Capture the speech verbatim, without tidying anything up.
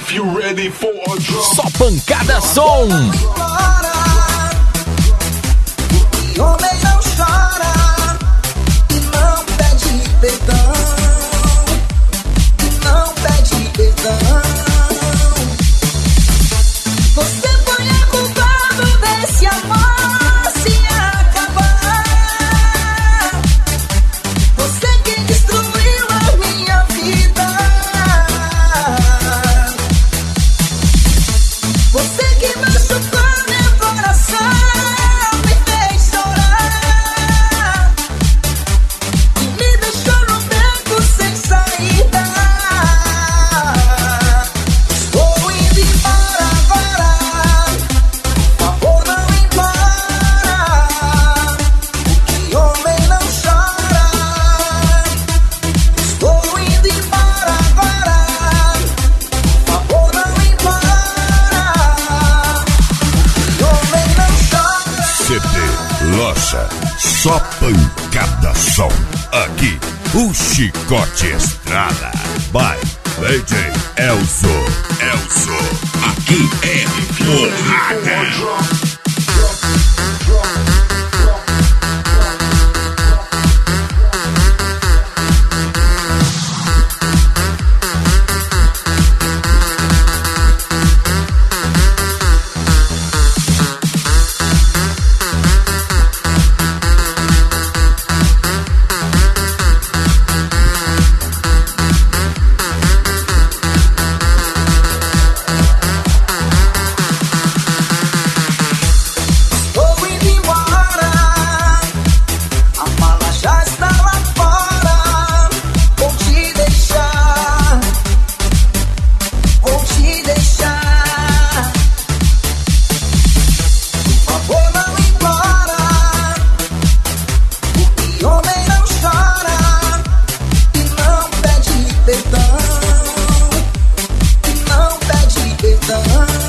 If you ready for a drop. Só pancada som. O homem não chora e não pede perdão, e não pede perdão. Você foi a culpada desse amor se acabar. Você que destruiu a minha vida. Você que machucou meu coração, me fez chorar e me deixou no beco sem saída. Estou indo embora agora, por favor não embora, que homem não chora. Estou indo embora agora, por favor não embora, que homem não chora. C D Loja, só pancada som. Aqui, o Chicote Estrada. By D J Elzo. Elzo, aqui é porrada. Estou indo embora, a mala já está lá fora. Vou te deixar, vou te deixar. Por favor não embora, porque homem não chora e não pede perdão, e não pede perdão.